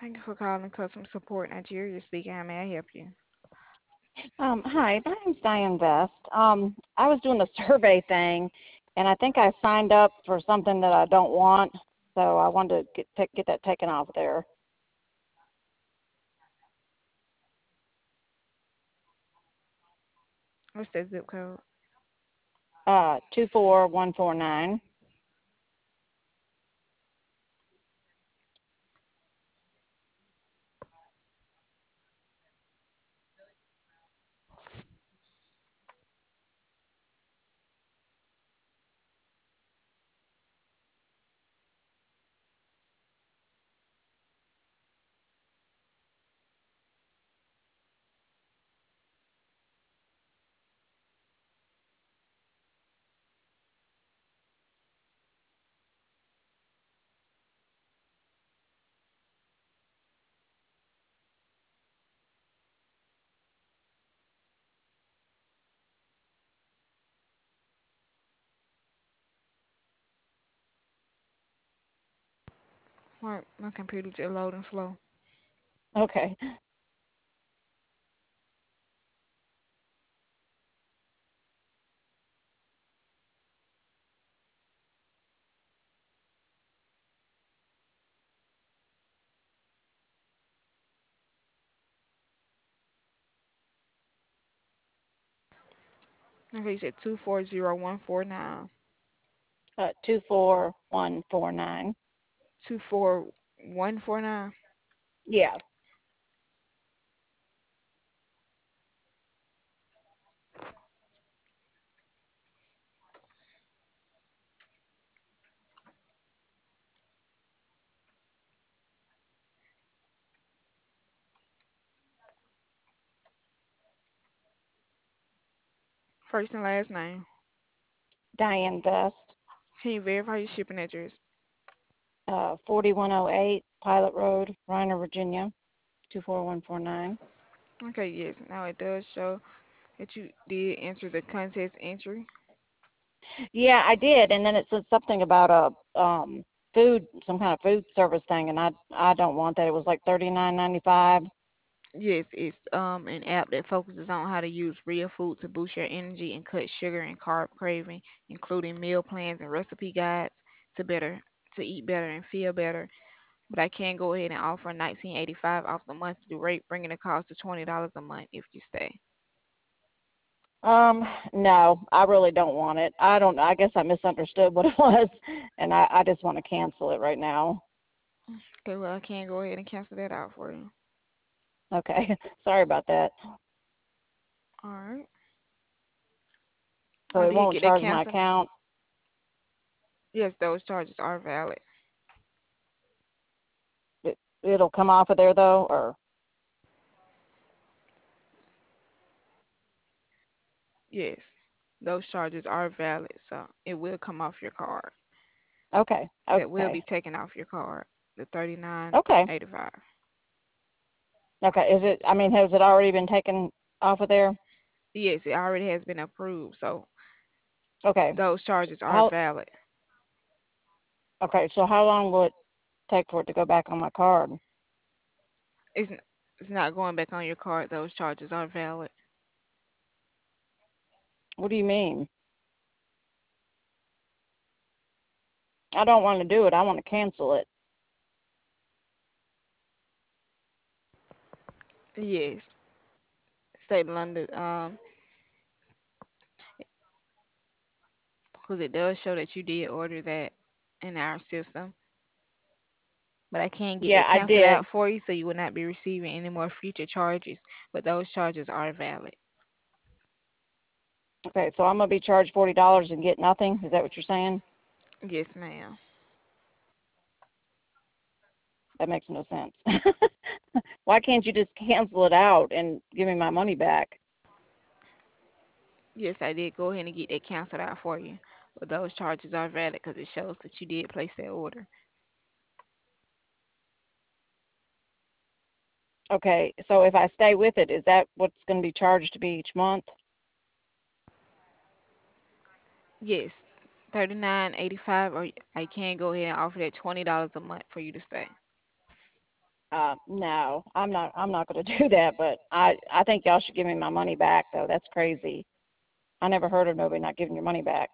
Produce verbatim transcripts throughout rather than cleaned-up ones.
Thank you for calling customer support Nigeria speaking. How may I help you? Um, hi, my name's Diane Vest. Um, I was doing a survey thing, and I think I signed up for something that I don't want, so I wanted to get take, get that taken off there. What's that zip code? Uh, two four one four nine. My, my computer just loading slow. Okay. Okay, you said two four zero one four nine. Uh, two four one four nine. Two four one four nine. Yeah. First and last name. Diane Vest. Can you verify your shipping address? Uh, forty-one oh eight Pilot Road, Reiner, Virginia, two four one four nine. Okay, yes. Now it does show that you did enter the contest entry. Yeah, I did, and then it said something about a um food, some kind of food service thing, and I I don't want that. It was like thirty nine ninety five. Yes, it's um an app that focuses on how to use real food to boost your energy and cut sugar and carb craving, including meal plans and recipe guides to better to eat better and feel better. But I can go ahead and offer nineteen eighty five off the monthly rate, bringing the cost to twenty dollars a month if you stay. Um, no, I really don't want it. I don't. I guess I misunderstood what it was, and I I just want to cancel it right now. Okay, well I can go ahead and cancel that out for you. Okay, sorry about that. All right. So I it did won't get that charge my canceled. account. Yes, those charges are valid. It, it'll come off of there though, or Yes, those charges are valid, so it will come off your card. okay, That will okay, be taken off your card. The thirty nine okay, eighty five. okay. Is it? I mean, has it already been taken off of there? Yes, it already has been approved, so Okay. those charges are How? valid. Okay. So how long will it take for it to go back on my card? It's n- it's not going back on your card. Those charges are valid. What do you mean? I don't want to do it. I want to cancel it. Yes, state of London. Um, because it does show that you did order that in our system. But I can get Yeah, that I canceled did. out for you so you will not be receiving any more future charges. But those charges are valid. Okay, so I'm gonna be charged forty dollars and get nothing. Is that what you're saying? Yes, ma'am. That makes no sense. Why can't you just cancel it out and give me my money back? Yes, I did go ahead and get that canceled out for you. But those charges are valid because it shows that you did place that order. Okay, so if I stay with it, is that what's going to be charged to me each month? Yes, thirty nine eighty five, or I can go ahead and offer that twenty dollars a month for you to stay. Uh, no, I'm not. I'm not going to do that. But I, I think y'all should give me my money back, though. That's crazy. I never heard of nobody not giving your money back.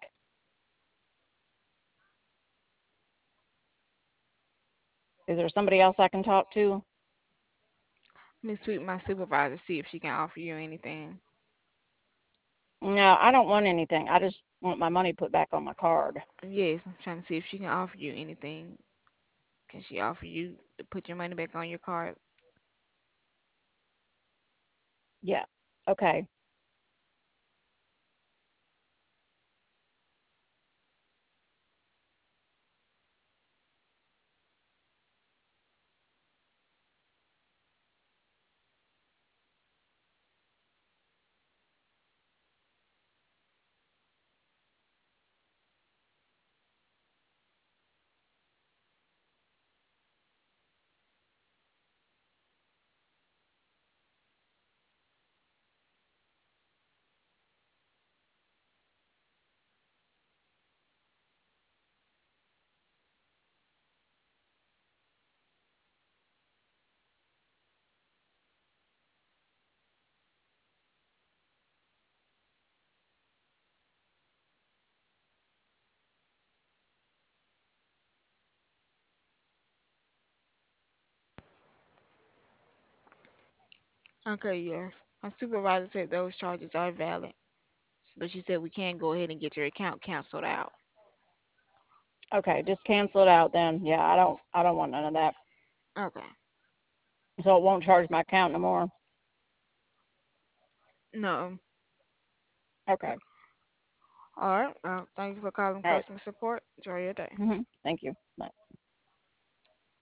Is there somebody else I can talk to? Let me speak with my supervisor, see if she can offer you anything. No, I don't want anything. I just want my money put back on my card. Yes, I'm trying to see if she can offer you anything. Can she offer you to put your money back on your card? Yeah. Okay. Okay, yes. My supervisor said those charges are valid, but she said we can go ahead and get your account canceled out. Okay. Just cancel it out then. Yeah. I don't. I don't want none of that. Okay. So it won't charge my account no more. No. Okay. All right. Well, thank you for calling All right. customer support. Enjoy your day. Mm-hmm. Thank you. Bye.